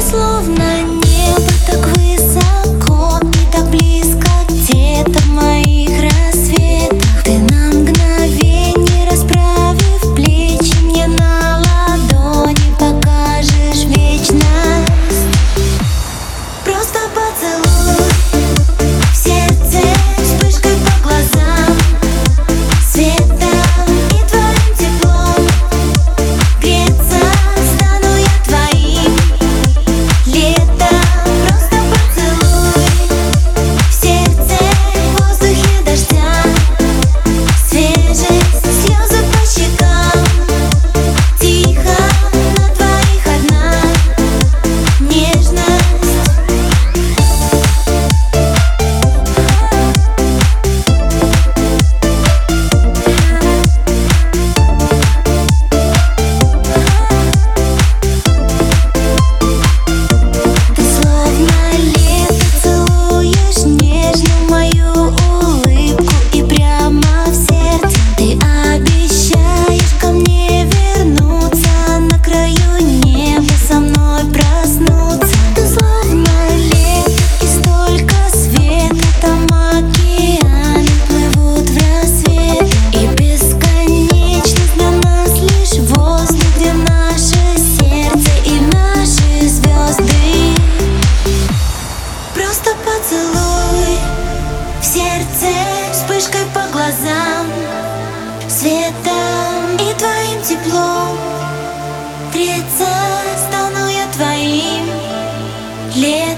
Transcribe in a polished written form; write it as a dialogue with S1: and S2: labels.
S1: словно небо так высоко и так близко, где-то в моих рассветах. Ты на мгновение, расправив плечи, мне на ладони покажешь вечность. Просто поцелуй в сердце, вспышкой по глазам, светом и твоим теплом. Греться стану я твоим летом. Просто поцелуй в сердце, в воздухе дождя, свежесть, слезы по щекам. Тихо на двоих одна нежность. Ты словно лето целуешь нежно мою улыбку и прямо в сердце. Ты обещаешь ко мне вернуться, на краю неба со мной проснуться. Ты словно лето и столько света, там океаны плывут в рассвет. И бесконечность для нас лишь воздух, где наше сердце и наши звезды. Просто поцелуй в сердце, вспышкой по глазам, светом и твоим теплом. Греться стану я твоим летом.